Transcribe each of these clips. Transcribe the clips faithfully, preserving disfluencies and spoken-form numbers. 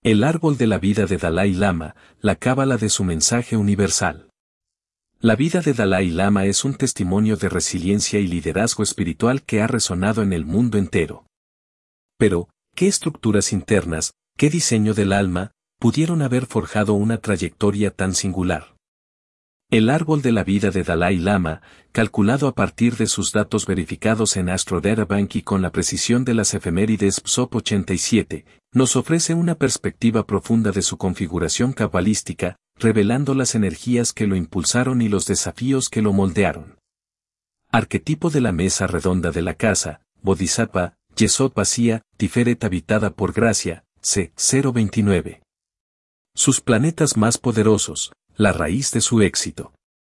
El árbol de la vida de Dalai Lama, la cábala de su mensaje universal. La vida de Dalai Lama es un testimonio de resiliencia y liderazgo espiritual que ha resonado en el mundo entero. Pero, ¿qué estructuras internas, qué diseño del alma, pudieron haber forjado una trayectoria tan singular? El árbol de la vida de Dalai Lama, calculado a partir de sus datos verificados en AstroDataBank y con la precisión de las efemérides P S O P ochenta y siete, nos ofrece una perspectiva profunda de su configuración cabalística, revelando las energías que lo impulsaron y los desafíos que lo moldearon. Arquetipo de la mesa redonda de la casa, Bodhisattva, Yesod vacía, Tiferet habitada por gracia, C cero veintinueve. Sus planetas más poderosos, la raíz de su éxito.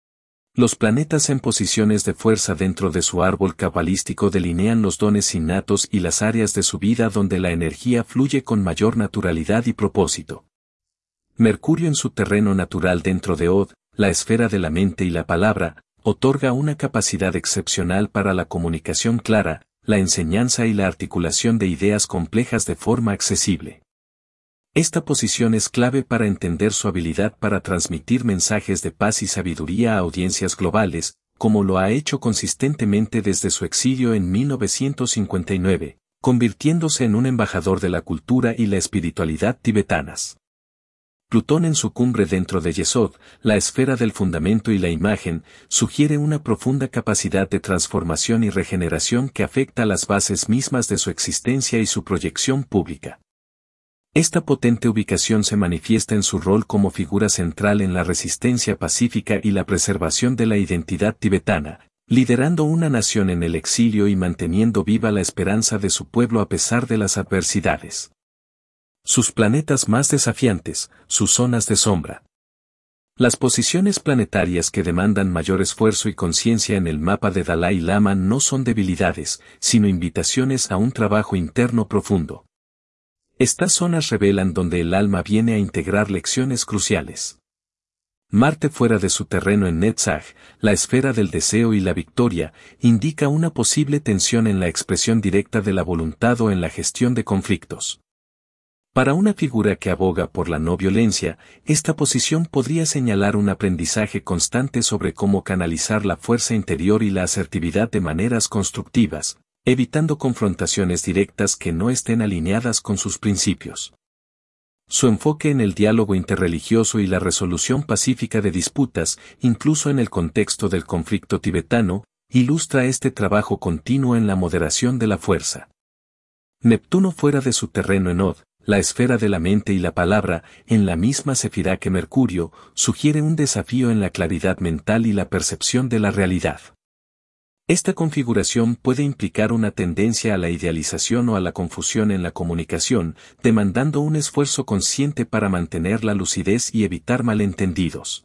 Los planetas en posiciones de fuerza dentro de su árbol cabalístico delinean los dones innatos y las áreas de su vida donde la energía fluye con mayor naturalidad y propósito. Mercurio en su terreno natural dentro de Od, la esfera de la mente y la palabra, otorga una capacidad excepcional para la comunicación clara, la enseñanza y la articulación de ideas complejas de forma accesible. Esta posición es clave para entender su habilidad para transmitir mensajes de paz y sabiduría a audiencias globales, como lo ha hecho consistentemente desde su exilio en mil novecientos cincuenta y nueve, convirtiéndose en un embajador de la cultura y la espiritualidad tibetanas. Plutón en su cumbre dentro de Yesod, la esfera del fundamento y la imagen, sugiere una profunda capacidad de transformación y regeneración que afecta a las bases mismas de su existencia y su proyección pública. Esta potente ubicación se manifiesta en su rol como figura central en la resistencia pacífica y la preservación de la identidad tibetana, liderando una nación en el exilio y manteniendo viva la esperanza de su pueblo a pesar de las adversidades. Sus planetas más desafiantes, sus zonas de sombra. Las posiciones planetarias que demandan mayor esfuerzo y conciencia en el mapa de Dalai Lama no son debilidades, sino invitaciones a un trabajo interno profundo. Estas zonas revelan donde el alma viene a integrar lecciones cruciales. Marte fuera de su terreno en Netzach, la esfera del deseo y la victoria, indica una posible tensión en la expresión directa de la voluntad o en la gestión de conflictos. Para una figura que aboga por la no violencia, esta posición podría señalar un aprendizaje constante sobre cómo canalizar la fuerza interior y la asertividad de maneras constructivas, evitando confrontaciones directas que no estén alineadas con sus principios. Su enfoque en el diálogo interreligioso y la resolución pacífica de disputas, incluso en el contexto del conflicto tibetano, ilustra este trabajo continuo en la moderación de la fuerza. Neptuno fuera de su terreno en Od, la esfera de la mente y la palabra, en la misma sefirá que Mercurio, sugiere un desafío en la claridad mental y la percepción de la realidad. Esta configuración puede implicar una tendencia a la idealización o a la confusión en la comunicación, demandando un esfuerzo consciente para mantener la lucidez y evitar malentendidos.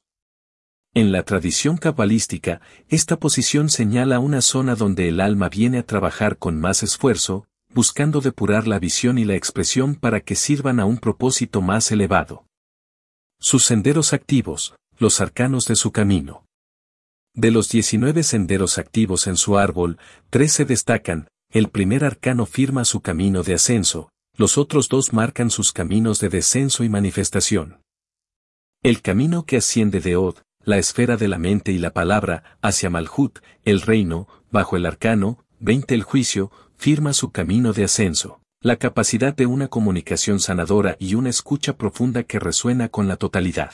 En la tradición cabalística, esta posición señala una zona donde el alma viene a trabajar con más esfuerzo, buscando depurar la visión y la expresión para que sirvan a un propósito más elevado. Sus senderos activos, los arcanos de su camino. De los diecinueve senderos activos en su árbol, tres se destacan, el primer arcano firma su camino de ascenso, los otros dos marcan sus caminos de descenso y manifestación. El camino que asciende de Od, la esfera de la mente y la palabra, hacia Malhut, el reino, bajo el arcano, veinte el juicio, firma su camino de ascenso, la capacidad de una comunicación sanadora y una escucha profunda que resuena con la totalidad.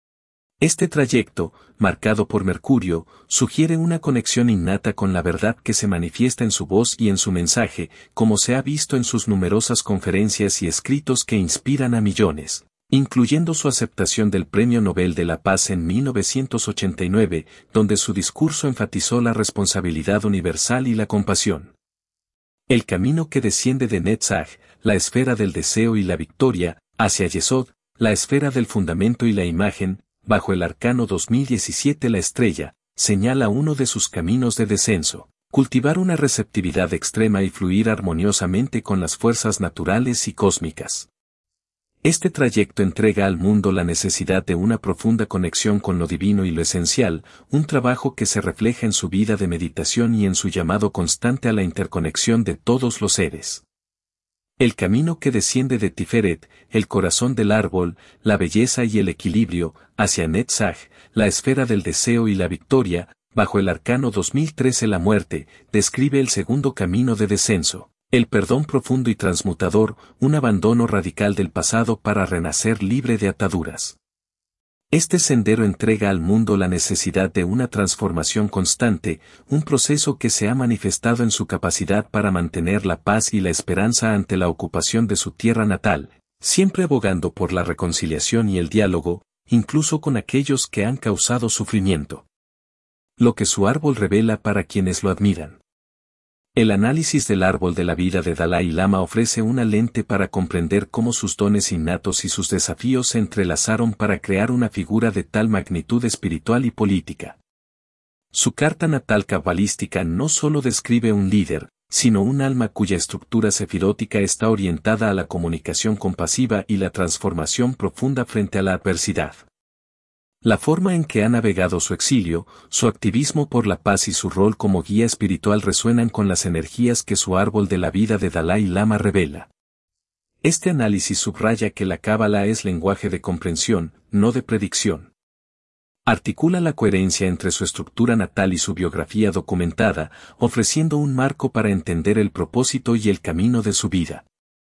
Este trayecto, marcado por Mercurio, sugiere una conexión innata con la verdad que se manifiesta en su voz y en su mensaje, como se ha visto en sus numerosas conferencias y escritos que inspiran a millones, incluyendo su aceptación del Premio Nobel de la Paz en mil novecientos ochenta y nueve, donde su discurso enfatizó la responsabilidad universal y la compasión. El camino que desciende de Netzach, la esfera del deseo y la victoria, hacia Yesod, la esfera del fundamento y la imagen, bajo el arcano dos mil diecisiete la estrella, señala uno de sus caminos de descenso, cultivar una receptividad extrema y fluir armoniosamente con las fuerzas naturales y cósmicas. Este trayecto entrega al mundo la necesidad de una profunda conexión con lo divino y lo esencial, un trabajo que se refleja en su vida de meditación y en su llamado constante a la interconexión de todos los seres. El camino que desciende de Tiferet, el corazón del árbol, la belleza y el equilibrio, hacia Netzach, la esfera del deseo y la victoria, bajo el arcano dos mil trece la muerte, describe el segundo camino de descenso, el perdón profundo y transmutador, un abandono radical del pasado para renacer libre de ataduras. Este sendero entrega al mundo la necesidad de una transformación constante, un proceso que se ha manifestado en su capacidad para mantener la paz y la esperanza ante la ocupación de su tierra natal, siempre abogando por la reconciliación y el diálogo, incluso con aquellos que han causado sufrimiento. Lo que su árbol revela para quienes lo admiran. El análisis del árbol de la vida de Dalai Lama ofrece una lente para comprender cómo sus dones innatos y sus desafíos se entrelazaron para crear una figura de tal magnitud espiritual y política. Su carta natal cabalística no solo describe un líder, sino un alma cuya estructura sefirótica está orientada a la comunicación compasiva y la transformación profunda frente a la adversidad. La forma en que ha navegado su exilio, su activismo por la paz y su rol como guía espiritual resuenan con las energías que su árbol de la vida de Dalai Lama revela. Este análisis subraya que la cábala es lenguaje de comprensión, no de predicción. Articula la coherencia entre su estructura natal y su biografía documentada, ofreciendo un marco para entender el propósito y el camino de su vida.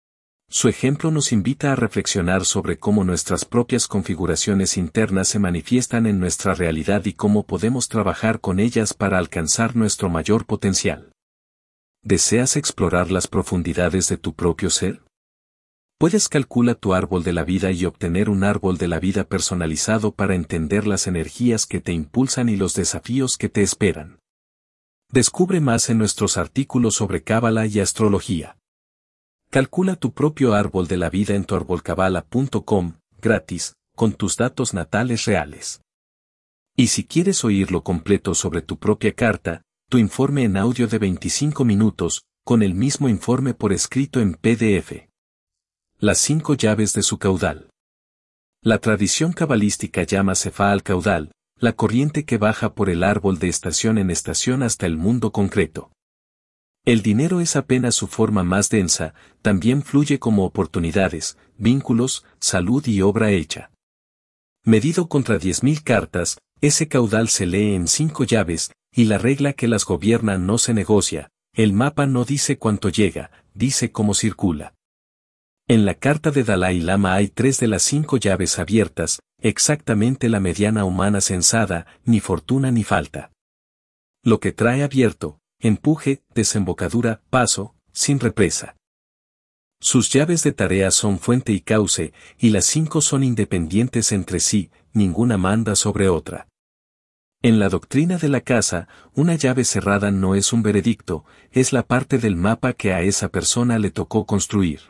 Su ejemplo nos invita a reflexionar sobre cómo nuestras propias configuraciones internas se manifiestan en nuestra realidad y cómo podemos trabajar con ellas para alcanzar nuestro mayor potencial. ¿Deseas explorar las profundidades de tu propio ser? Puedes calcular tu árbol de la vida y obtener un árbol de la vida personalizado para entender las energías que te impulsan y los desafíos que te esperan. Descubre más en nuestros artículos sobre cábala y astrología. Calcula tu propio árbol de la vida en tu árbol cabala punto com, gratis, con tus datos natales reales. Y si quieres oírlo completo sobre tu propia carta, tu informe en audio de veinticinco minutos, con el mismo informe por escrito en P D F. Las cinco llaves de su caudal. La tradición cabalística llama Sefá al caudal, la corriente que baja por el árbol de estación en estación hasta el mundo concreto. El dinero es apenas su forma más densa, también fluye como oportunidades, vínculos, salud y obra hecha. Medido contra diez mil cartas, ese caudal se lee en cinco llaves, y la regla que las gobierna no se negocia, el mapa no dice cuánto llega, dice cómo circula. En la carta de Dalai Lama hay tres de las cinco llaves abiertas, exactamente la mediana humana censada, ni fortuna ni falta. Lo que trae abierto, empuje, desembocadura, paso, sin represa. Sus llaves de tarea son fuente y cauce, y las cinco son independientes entre sí, ninguna manda sobre otra. En la doctrina de la casa, una llave cerrada no es un veredicto, es la parte del mapa que a esa persona le tocó construir.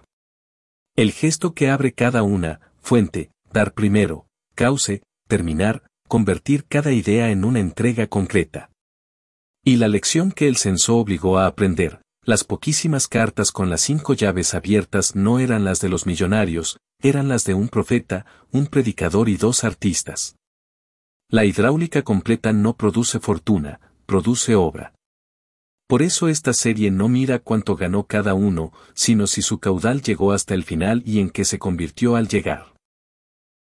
El gesto que abre cada una, fuente, dar primero, cauce, terminar, convertir cada idea en una entrega concreta. Y la lección que el censó obligó a aprender, las poquísimas cartas con las cinco llaves abiertas no eran las de los millonarios, eran las de un profeta, un predicador y dos artistas. La hidráulica completa no produce fortuna, produce obra. Por eso esta serie no mira cuánto ganó cada uno, sino si su caudal llegó hasta el final y en qué se convirtió al llegar.